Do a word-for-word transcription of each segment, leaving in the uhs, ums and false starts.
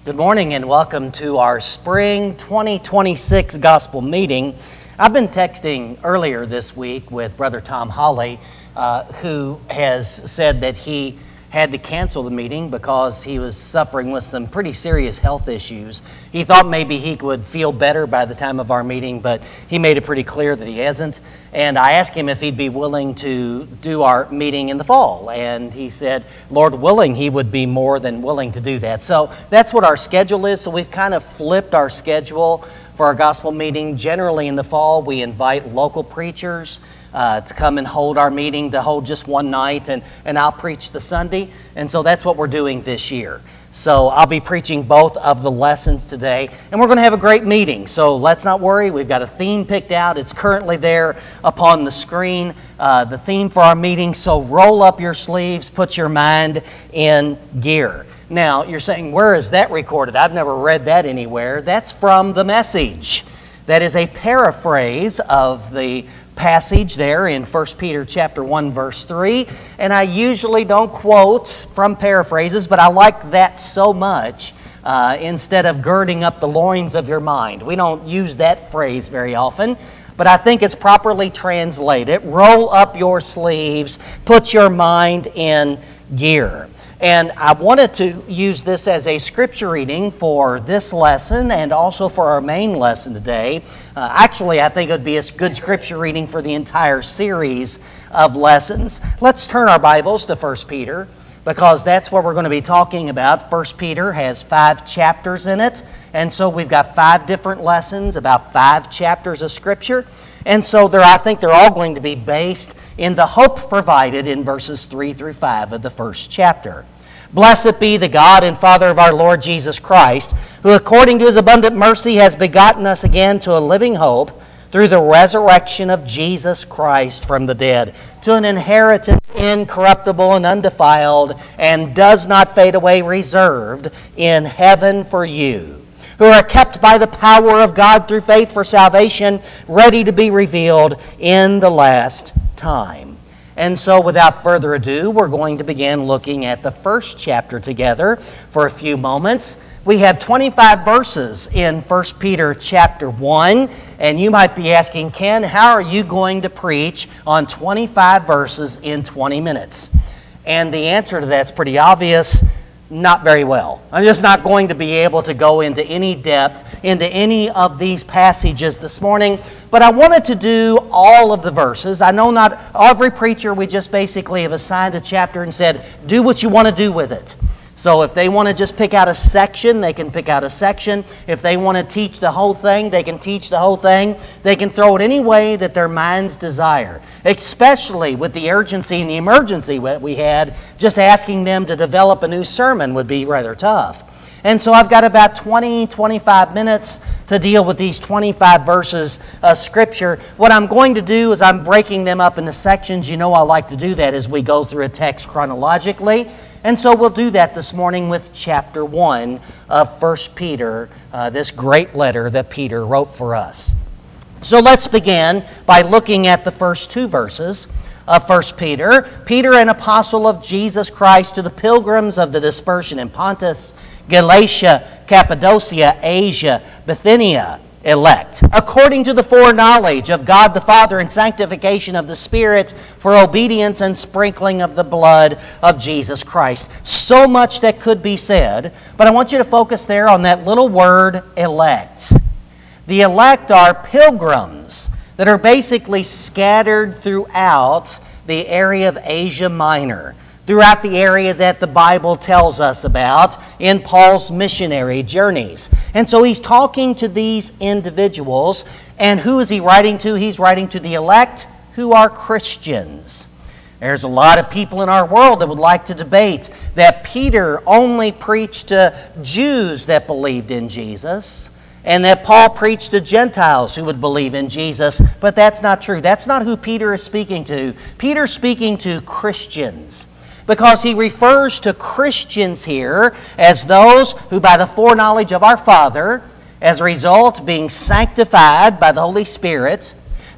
Good morning and welcome to our Spring twenty twenty-six Gospel Meeting. I've been texting earlier this week with Brother Tom Holly, uh, who has said that he had to cancel the meeting because he was suffering with some pretty serious health issues. He thought maybe he would feel better by the time of our meeting, but he made it pretty clear that he hasn't. And I asked him if he'd be willing to do our meeting in the fall. And he said, Lord willing, he would be more than willing to do that. So that's what our schedule is. So we've kind of flipped our schedule for our gospel meeting. Generally in the fall, we invite local preachers Uh, to come and hold our meeting, to hold just one night, and, and I'll preach the Sunday. And so that's what we're doing this year. So I'll be preaching both of the lessons today, and we're going to have a great meeting. So let's not worry. We've got a theme picked out. It's currently there upon the screen, uh, the theme for our meeting. So roll up your sleeves, put your mind in gear. Now, you're saying, where is that recorded? I've never read that anywhere. That's from The Message. That is a paraphrase of the passage there in First Peter chapter one, verse three. And I usually don't quote from paraphrases, but I like that so much uh, instead of girding up the loins of your mind. We don't use that phrase very often, but I think it's properly translated. Roll up your sleeves, put your mind in gear. And I wanted to use this as a scripture reading for this lesson and also for our main lesson today. Uh, actually, I think it would be a good scripture reading for the entire series of lessons. Let's turn our Bibles to First Peter, because that's what we're going to be talking about. First Peter has five chapters in it, and so we've got five different lessons, about five chapters of Scripture. And so they're, I think they're all going to be based in the hope provided in verses three through five of the first chapter. Blessed be the God and Father of our Lord Jesus Christ, who according to His abundant mercy has begotten us again to a living hope through the resurrection of Jesus Christ from the dead, to an inheritance incorruptible and undefiled, and does not fade away, reserved in heaven for you, who are kept by the power of God through faith for salvation, ready to be revealed in the last time. And so without further ado, we're going to begin looking at the first chapter together for a few moments. We have twenty-five verses in First Peter chapter one, and you might be asking, Ken, how are you going to preach on twenty-five verses in twenty minutes? And the answer to that's pretty obvious. Not very well. I'm just not going to be able to go into any depth into any of these passages this morning, but I wanted to do all of the verses. I know not every preacher, we just basically have assigned a chapter and said, do what you want to do with it. So if they want to just pick out a section, they can pick out a section. If they want to teach the whole thing, they can teach the whole thing. They can throw it any way that their minds desire, especially with the urgency and the emergency that we had. Just asking them to develop a new sermon would be rather tough. And so I've got about twenty, twenty-five minutes to deal with these twenty-five verses of Scripture. What I'm going to do is I'm breaking them up into sections. You know I like to do that as we go through a text chronologically. And so we'll do that this morning with chapter one of First Peter, uh, this great letter that Peter wrote for us. So let's begin by looking at the first two verses of First Peter. Peter, an apostle of Jesus Christ, to the pilgrims of the dispersion in Pontus, Galatia, Cappadocia, Asia, Bithynia, elect, according to the foreknowledge of God the Father and sanctification of the Spirit, for obedience and sprinkling of the blood of Jesus Christ. So much that could be said, but I want you to focus there on that little word, elect. The elect are pilgrims that are basically scattered throughout the area of Asia Minor, throughout the area that the Bible tells us about in Paul's missionary journeys. And so he's talking to these individuals, and who is he writing to? He's writing to the elect who are Christians. There's a lot of people in our world that would like to debate that Peter only preached to Jews that believed in Jesus, and that Paul preached to Gentiles who would believe in Jesus, but that's not true. That's not who Peter is speaking to. Peter's speaking to Christians, because he refers to Christians here as those who by the foreknowledge of our Father, as a result being sanctified by the Holy Spirit,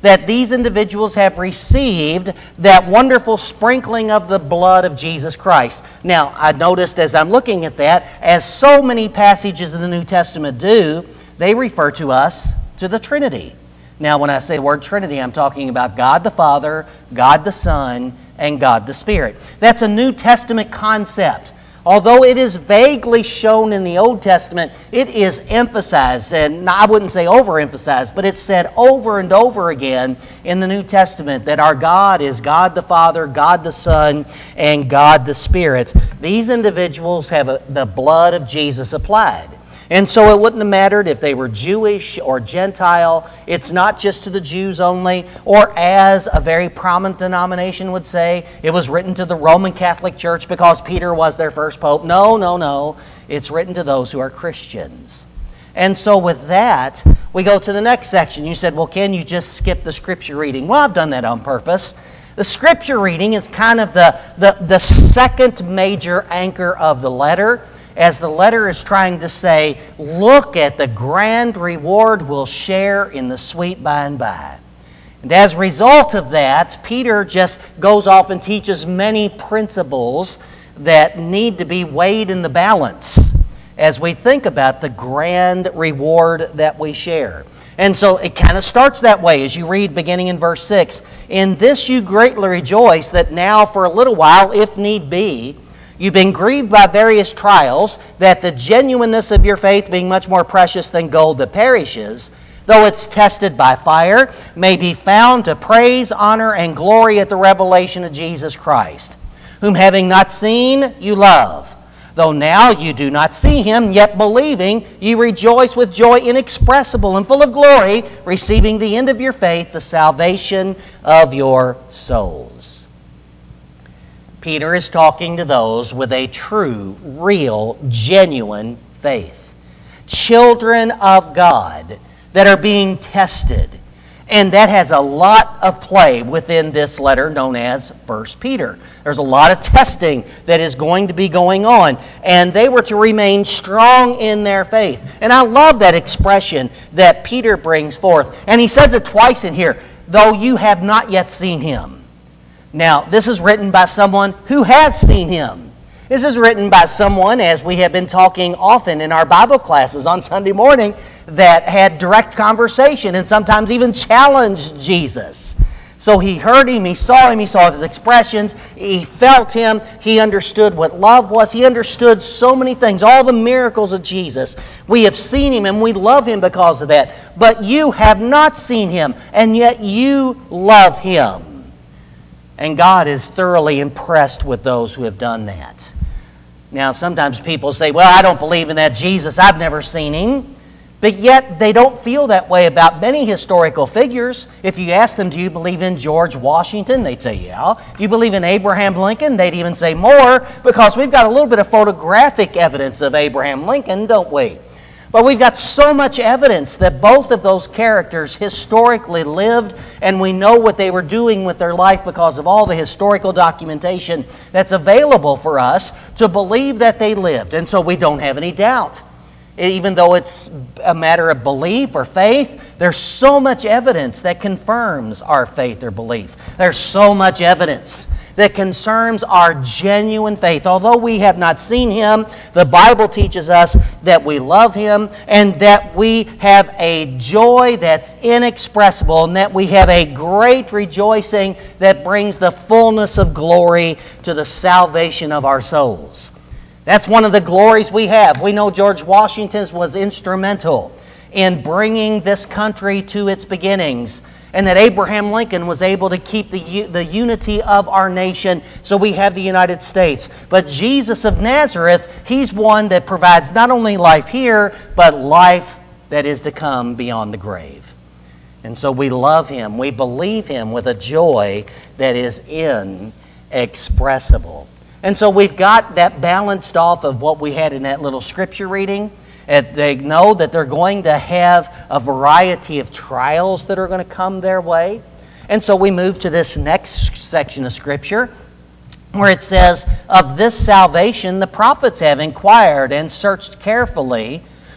that these individuals have received that wonderful sprinkling of the blood of Jesus Christ. Now, I noticed as I'm looking at that, as so many passages in the New Testament do, they refer to us to the Trinity. Now, when I say the word Trinity, I'm talking about God the Father, God the Son, and God the Spirit. That's a New Testament concept. Although it is vaguely shown in the Old Testament, it is emphasized, and I wouldn't say overemphasized, but it's said over and over again in the New Testament that our God is God the Father, God the Son, and God the Spirit. These individuals have a, the blood of Jesus applied. And so it wouldn't have mattered if they were Jewish or Gentile. It's not just to the Jews only, or as a very prominent denomination would say, it was written to the Roman Catholic Church because Peter was their first pope. No, no, no. It's written to those who are Christians. And so with that, we go to the next section. You said, well, can you just skip the scripture reading? Well, I've done that on purpose. The scripture reading is kind of the, the, the second major anchor of the letter, as the letter is trying to say, look at the grand reward we'll share in the sweet by and by. And as a result of that, Peter just goes off and teaches many principles that need to be weighed in the balance as we think about the grand reward that we share. And so it kind of starts that way as you read beginning in verse six. In this you greatly rejoice, that now for a little while, if need be, you've been grieved by various trials, that the genuineness of your faith, being much more precious than gold that perishes, though it's tested by fire, may be found to praise, honor, and glory at the revelation of Jesus Christ, whom having not seen, you love. Though now you do not see him, yet believing, you rejoice with joy inexpressible and full of glory, receiving the end of your faith, the salvation of your souls. Peter is talking to those with a true, real, genuine faith. Children of God that are being tested. And that has a lot of play within this letter known as First Peter. There's a lot of testing that is going to be going on. And they were to remain strong in their faith. And I love that expression that Peter brings forth. And he says it twice in here, though you have not yet seen him. Now, this is written by someone who has seen him. This is written by someone, as we have been talking often in our Bible classes on Sunday morning, that had direct conversation and sometimes even challenged Jesus. So he heard him, he saw him, he saw his expressions, he felt him, he understood what love was, he understood so many things, all the miracles of Jesus. We have seen him and we love him because of that. But you have not seen him, and yet you love him. And God is thoroughly impressed with those who have done that. Now, sometimes people say, well, I don't believe in that Jesus. I've never seen him. But yet, they don't feel that way about many historical figures. If you ask them, do you believe in George Washington? They'd say, yeah. Do you believe in Abraham Lincoln? They'd even say more, because we've got a little bit of photographic evidence of Abraham Lincoln, don't we? But we've got so much evidence that both of those characters historically lived, and we know what they were doing with their life because of all the historical documentation that's available for us to believe that they lived. And so we don't have any doubt. Even though it's a matter of belief or faith, there's so much evidence that confirms our faith or belief. There's so much evidence that concerns our genuine faith. Although we have not seen him, the Bible teaches us that we love him and that we have a joy that's inexpressible and that we have a great rejoicing that brings the fullness of glory to the salvation of our souls. That's one of the glories we have. We know George Washington was instrumental in bringing this country to its beginnings, and that Abraham Lincoln was able to keep the, the unity of our nation, so we have the United States. But Jesus of Nazareth, he's one that provides not only life here, but life that is to come beyond the grave. And so we love him. We believe him with a joy that is inexpressible. And so we've got that balanced off of what we had in that little scripture reading. And they know that they're going to have a variety of trials that are going to come their way. And so we move to this next section of Scripture where it says, of this salvation the prophets have inquired and searched carefully,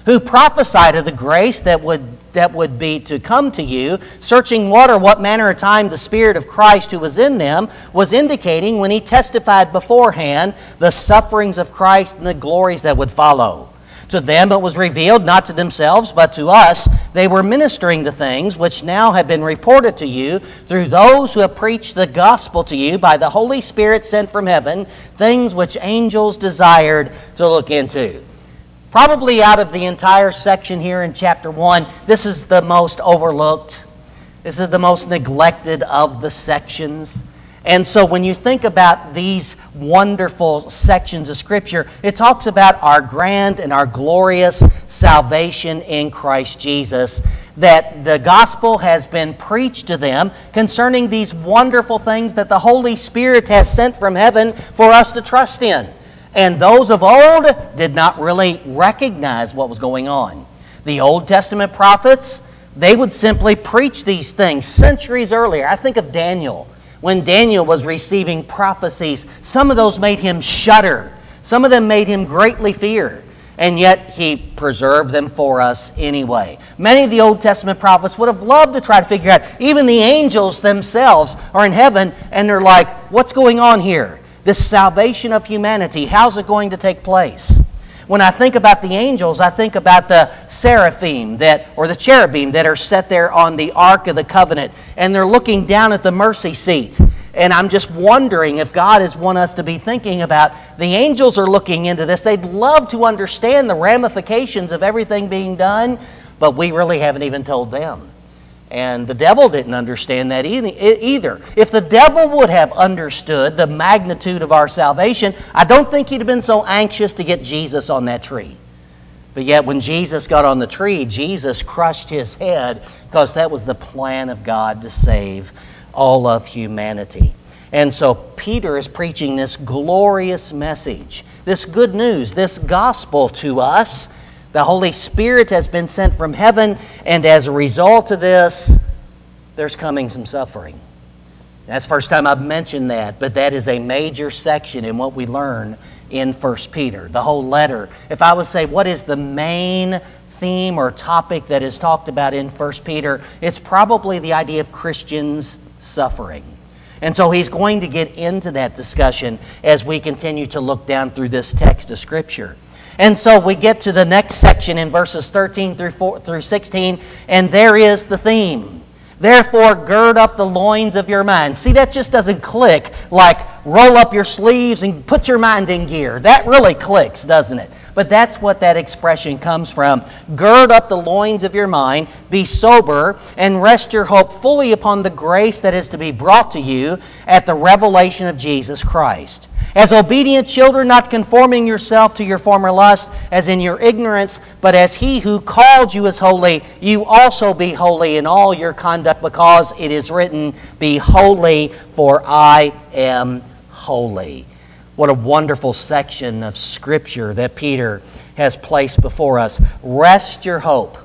who prophesied of the grace that would that would be to come to you, searching what or what manner of time the Spirit of Christ who was in them was indicating when he testified beforehand the sufferings of Christ and the glories that would follow. To them it was revealed, not to themselves, but to us. They were ministering the things which now have been reported to you through those who have preached the gospel to you by the Holy Spirit sent from heaven, things which angels desired to look into. Probably out of the entire section here in chapter one, this is the most overlooked. This is the most neglected of the sections. And so when you think about these wonderful sections of Scripture, it talks about our grand and our glorious salvation in Christ Jesus, that the gospel has been preached to them concerning these wonderful things that the Holy Spirit has sent from heaven for us to trust in. And those of old did not really recognize what was going on. The Old Testament prophets, they would simply preach these things centuries earlier. I think of Daniel. When Daniel was receiving prophecies, some of those made him shudder. Some of them made him greatly fear. And yet he preserved them for us anyway. Many of the Old Testament prophets would have loved to try to figure out, even the angels themselves are in heaven, and they're like, what's going on here? This salvation of humanity, how's it going to take place? When I think about the angels, I think about the seraphim that, or the cherubim that are set there on the Ark of the Covenant, and they're looking down at the mercy seat. And I'm just wondering if God has want us to be thinking about, the angels are looking into this. They'd love to understand the ramifications of everything being done, but we really haven't even told them. And the devil didn't understand that either. If the devil would have understood the magnitude of our salvation, I don't think he'd have been so anxious to get Jesus on that tree. But yet when Jesus got on the tree, Jesus crushed his head because that was the plan of God to save all of humanity. And so Peter is preaching this glorious message, this good news, this gospel to us. The Holy Spirit has been sent from heaven, and as a result of this, there's coming some suffering. That's the first time I've mentioned that, but that is a major section in what we learn in First Peter. The whole letter. If I would say, what is the main theme or topic that is talked about in First Peter, it's probably the idea of Christians suffering. And so he's going to get into that discussion as we continue to look down through this text of Scripture. And so we get to the next section in verses thirteen through sixteen, and there is the theme. Therefore, gird up the loins of your mind. See, that just doesn't click like roll up your sleeves and put your mind in gear. That really clicks, doesn't it? But that's what that expression comes from. Gird up the loins of your mind, be sober, and rest your hope fully upon the grace that is to be brought to you at the revelation of Jesus Christ. As obedient children, not conforming yourself to your former lust, as in your ignorance, but as he who called you is holy, you also be holy in all your conduct, because it is written, be holy, for I am holy. What a wonderful section of Scripture that Peter has placed before us. Rest your hope.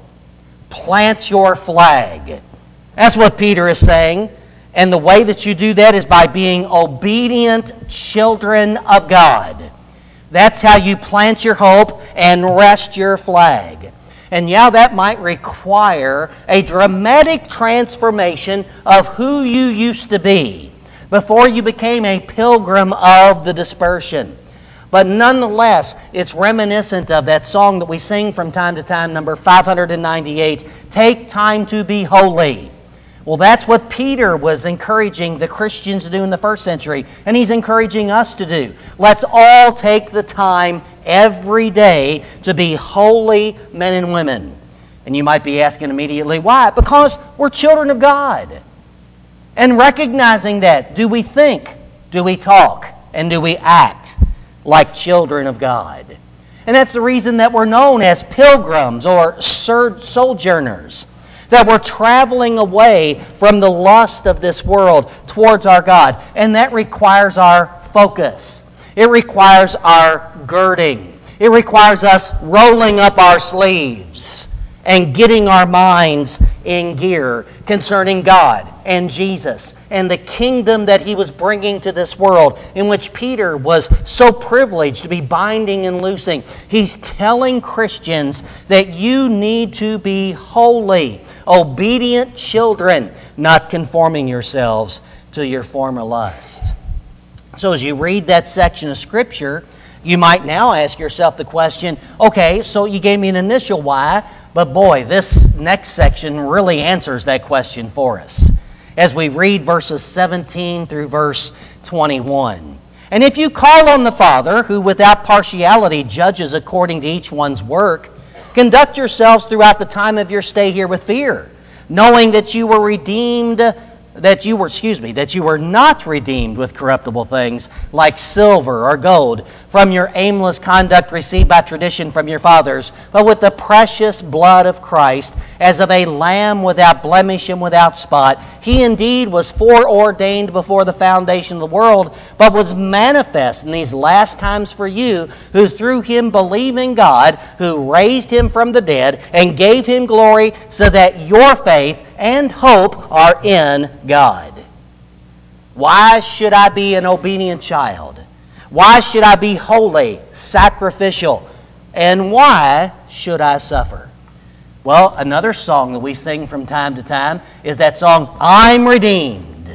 Plant your flag. That's what Peter is saying. And the way that you do that is by being obedient children of God. That's how you plant your hope and rest your flag. And yeah, that might require a dramatic transformation of who you used to be before you became a pilgrim of the dispersion. But nonetheless, it's reminiscent of that song that we sing from time to time, number five hundred ninety-eight, Take Time to Be Holy. Well, that's what Peter was encouraging the Christians to do in the first century, and he's encouraging us to do. Let's all take the time every day to be holy men and women. And you might be asking immediately, why? Because we're children of God. And recognizing that, do we think, do we talk, and do we act like children of God? And that's the reason that we're known as pilgrims or sojourners. That we're traveling away from the lust of this world towards our God. And that requires our focus. It requires our girding. It requires us rolling up our sleeves. and getting our minds in gear concerning God and Jesus and the kingdom that He was bringing to this world, in which Peter was so privileged to be binding and loosing. He's telling Christians that you need to be holy, obedient children, not conforming yourselves to your former lust. So as you read that section of Scripture, you might now ask yourself the question, okay, so you gave me an initial why, but boy, this next section really answers that question for us as we read verses seventeen through verse twenty-one. And if you call on the Father, who without partiality judges according to each one's work, conduct yourselves throughout the time of your stay here with fear, knowing that you were redeemed that you were, excuse me, that you were not redeemed with corruptible things like silver or gold from your aimless conduct received by tradition from your fathers, but with the precious blood of Christ, as of a lamb without blemish and without spot. He indeed was foreordained before the foundation of the world, but was manifest in these last times for you, who through Him believe in God, who raised Him from the dead and gave Him glory, so that your faith and hope are in God. Why should I be an obedient child? Why should I be holy, sacrificial? And why should I suffer? Well, another song that we sing from time to time is that song, I'm redeemed.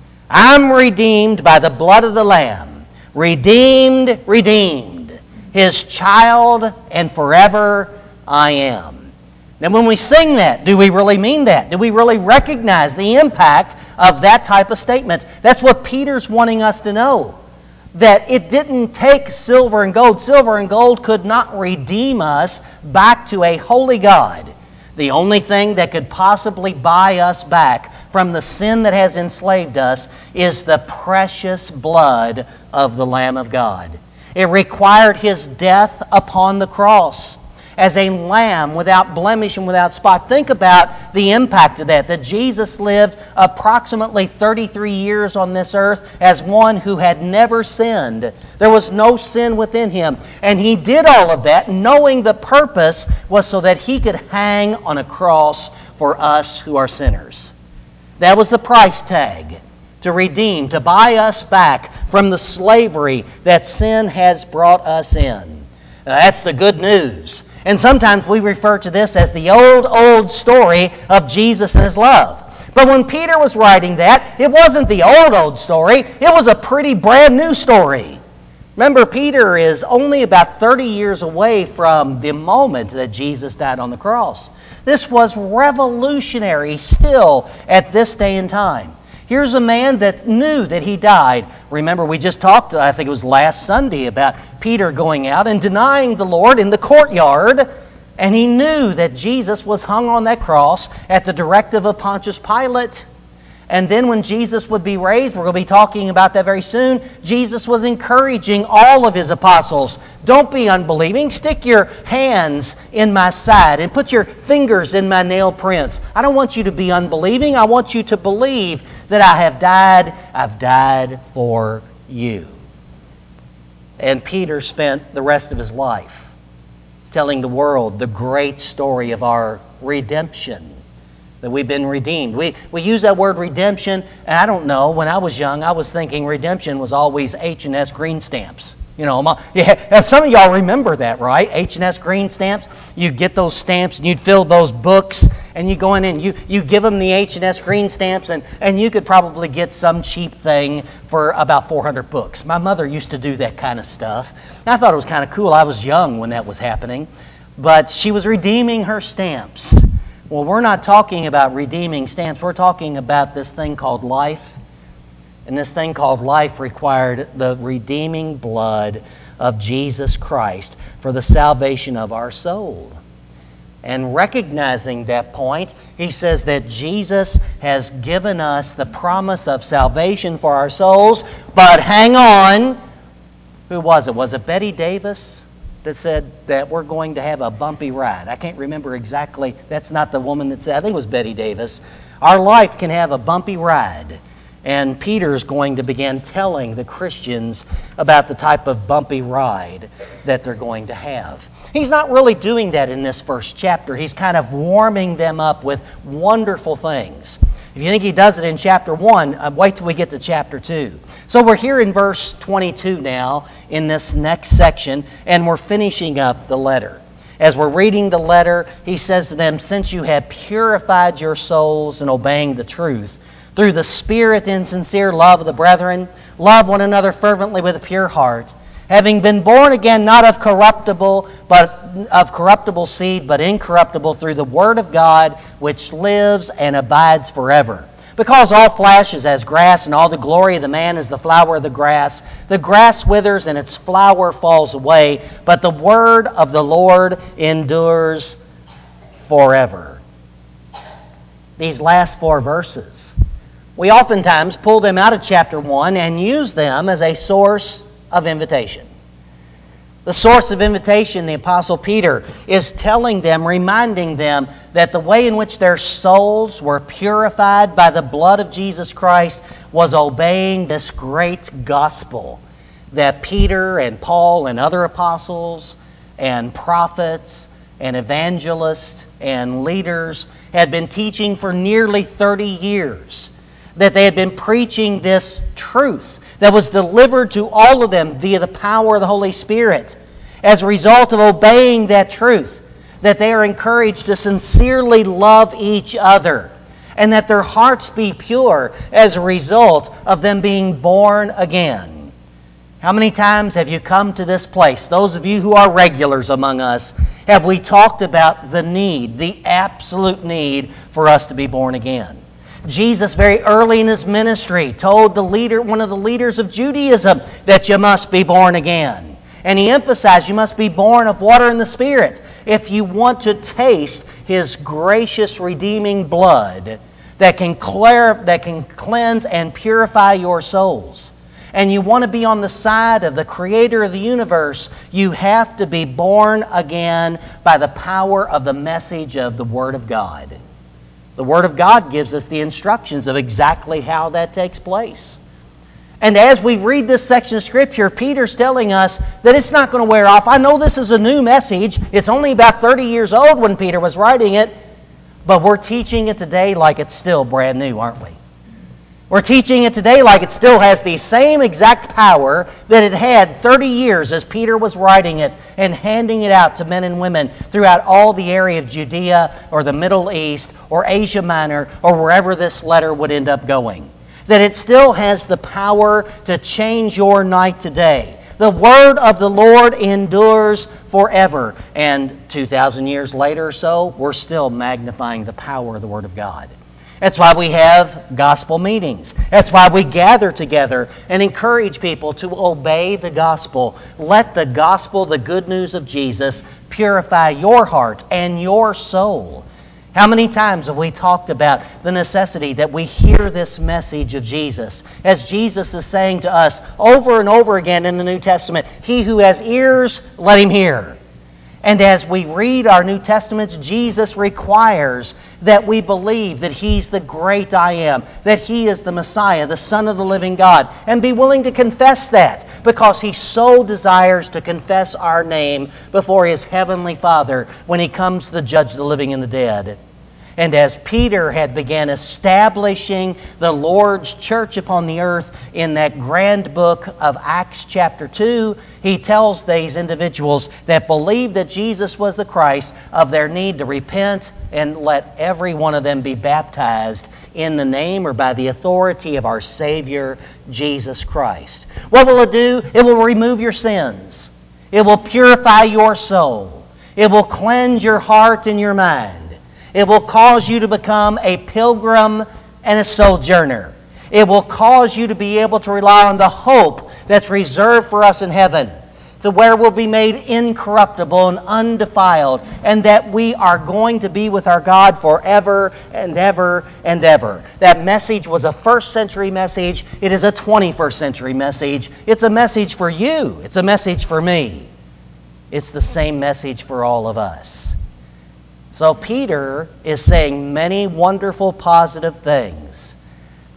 I'm redeemed by the blood of the Lamb. Redeemed, redeemed. His child, and forever I am. Now, when we sing that, do we really mean that? Do we really recognize the impact of that type of statement? That's what Peter's wanting us to know. That it didn't take silver and gold. Silver and gold could not redeem us back to a holy God. The only thing that could possibly buy us back from the sin that has enslaved us is the precious blood of the Lamb of God. It required His death upon the cross as a lamb without blemish and without spot. Think about the impact of that, that Jesus lived approximately thirty-three years on this earth as one who had never sinned. There was no sin within Him. And He did all of that knowing the purpose was so that He could hang on a cross for us who are sinners. That was the price tag to redeem, to buy us back from the slavery that sin has brought us in. Now, that's the good news. And sometimes we refer to this as the old, old story of Jesus and His love. But when Peter was writing that, it wasn't the old, old story. It was a pretty brand new story. Remember, Peter is only about thirty years away from the moment that Jesus died on the cross. This was revolutionary still at this day and time. Here's a man that knew that he died. Remember, we just talked, I think it was last Sunday, about Peter going out and denying the Lord in the courtyard. And he knew that Jesus was hung on that cross at the directive of Pontius Pilate. And then when Jesus would be raised, we're going to be talking about that very soon, Jesus was encouraging all of His apostles, don't be unbelieving. Stick your hands in my side and put your fingers in my nail prints. I don't want you to be unbelieving. I want you to believe that I have died. I've died for you. And Peter spent the rest of his life telling the world the great story of our redemption. That we've been redeemed. We we use that word redemption, and I don't know, when I was young, I was thinking redemption was always H and S green stamps. You know, my, yeah, some of y'all remember that, right? H and S green stamps. You'd get those stamps, and you'd fill those books, and you go in and you, you give them the H and S green stamps, and, and you could probably get some cheap thing for about four hundred books. My mother used to do that kind of stuff. And I thought it was kind of cool. I was young when that was happening. But she was redeeming her stamps. Well, we're not talking about redeeming stamps. We're talking about this thing called life. And this thing called life required the redeeming blood of Jesus Christ for the salvation of our soul. And recognizing that point, he says that Jesus has given us the promise of salvation for our souls. But hang on. Who was it? Was it Betty Davis that said that we're going to have a bumpy ride? I can't remember exactly. That's not the woman that said. I think it was Betty Davis. Our life can have a bumpy ride. And Peter's going to begin telling the Christians about the type of bumpy ride that they're going to have. He's not really doing that in this first chapter. He's kind of warming them up with wonderful things. If you think he does it in chapter one, uh, wait till we get to chapter two. So we're here in verse twenty-two now in this next section, and we're finishing up the letter. As we're reading the letter, he says to them, "Since you have purified your souls in obeying the truth, through the Spirit and sincere love of the brethren, love one another fervently with a pure heart, having been born again not of corruptible, but of corruptible seed, but incorruptible through the Word of God, which lives and abides forever. Because all flesh is as grass, and all the glory of the man is the flower of the grass. The grass withers and its flower falls away, but the word of the Lord endures forever." These last four verses, we oftentimes pull them out of chapter one and use them as a source of invitation. The source of invitation, the Apostle Peter is telling them, reminding them that the way in which their souls were purified by the blood of Jesus Christ was obeying this great gospel that Peter and Paul and other apostles and prophets and evangelists and leaders had been teaching for nearly thirty years. That they had been preaching this truth that was delivered to all of them via the power of the Holy Spirit. As a result of obeying that truth, that they are encouraged to sincerely love each other, and that their hearts be pure as a result of them being born again. How many times have you come to this place? Those of you who are regulars among us, have we talked about the need, the absolute need for us to be born again? Jesus, very early in his ministry, told the leader, one of the leaders of Judaism, that you must be born again. And he emphasized you must be born of water and the Spirit if you want to taste his gracious, redeeming blood that can clear, that can cleanse and purify your souls. And you want to be on the side of the Creator of the universe, you have to be born again by the power of the message of the Word of God. The Word of God gives us the instructions of exactly how that takes place. And as we read this section of Scripture, Peter's telling us that it's not going to wear off. I know this is a new message. It's only about thirty years old when Peter was writing it, but we're teaching it today like it's still brand new, aren't we? We're teaching it today like it still has the same exact power that it had thirty years as Peter was writing it and handing it out to men and women throughout all the area of Judea or the Middle East or Asia Minor or wherever this letter would end up going. That it still has the power to change your night today. The word of the Lord endures forever. And two thousand years later or so, we're still magnifying the power of the Word of God. That's why we have gospel meetings. That's why we gather together and encourage people to obey the gospel. Let the gospel, the good news of Jesus, purify your heart and your soul. How many times have we talked about the necessity that we hear this message of Jesus? As Jesus is saying to us over and over again in the New Testament, "He who has ears, let him hear." And as we read our New Testaments, Jesus requires that we believe that He's the great I Am, that He is the Messiah, the Son of the living God, and be willing to confess that because He so desires to confess our name before His heavenly Father when He comes to judge the living and the dead. And as Peter had began establishing the Lord's church upon the earth in that grand book of Acts chapter two, he tells these individuals that believe that Jesus was the Christ of their need to repent and let every one of them be baptized in the name or by the authority of our Savior, Jesus Christ. What will it do? It will remove your sins. It will purify your soul. It will cleanse your heart and your mind. It will cause you to become a pilgrim and a sojourner. It will cause you to be able to rely on the hope that's reserved for us in heaven, to where we'll be made incorruptible and undefiled, and that we are going to be with our God forever and ever and ever. That message was a first century message. It is a twenty-first century message. It's a message for you. It's a message for me. It's the same message for all of us. So Peter is saying many wonderful positive things.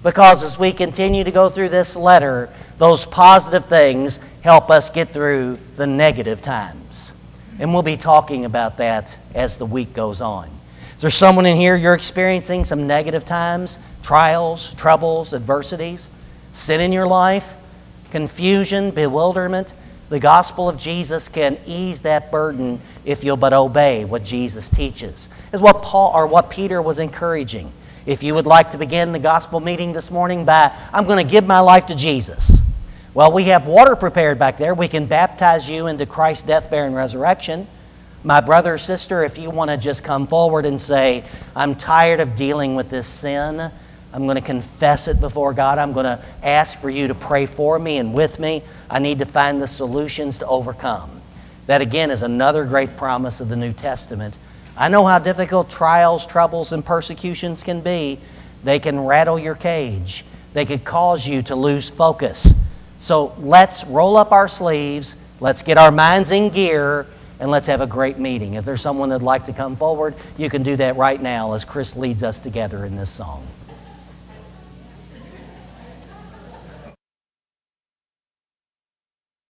Because as we continue to go through this letter, those positive things help us get through the negative times. And we'll be talking about that as the week goes on. Is there someone in here you're experiencing some negative times, trials, troubles, adversities, sin in your life, confusion, bewilderment? The gospel of Jesus can ease that burden if you'll but obey what Jesus teaches. Is what Paul or what Peter was encouraging. If you would like to begin the gospel meeting this morning by, I'm going to give my life to Jesus. Well, we have water prepared back there. We can baptize you into Christ's death, burial, and resurrection. My brother or sister, if you want to just come forward and say, I'm tired of dealing with this sin, I'm going to confess it before God. I'm going to ask for you to pray for me and with me. I need to find the solutions to overcome. That, again, is another great promise of the New Testament. I know how difficult trials, troubles, and persecutions can be. They can rattle your cage. They could cause you to lose focus. So let's roll up our sleeves. Let's get our minds in gear, and let's have a great meeting. If there's someone that'd like to come forward, you can do that right now as Chris leads us together in this song.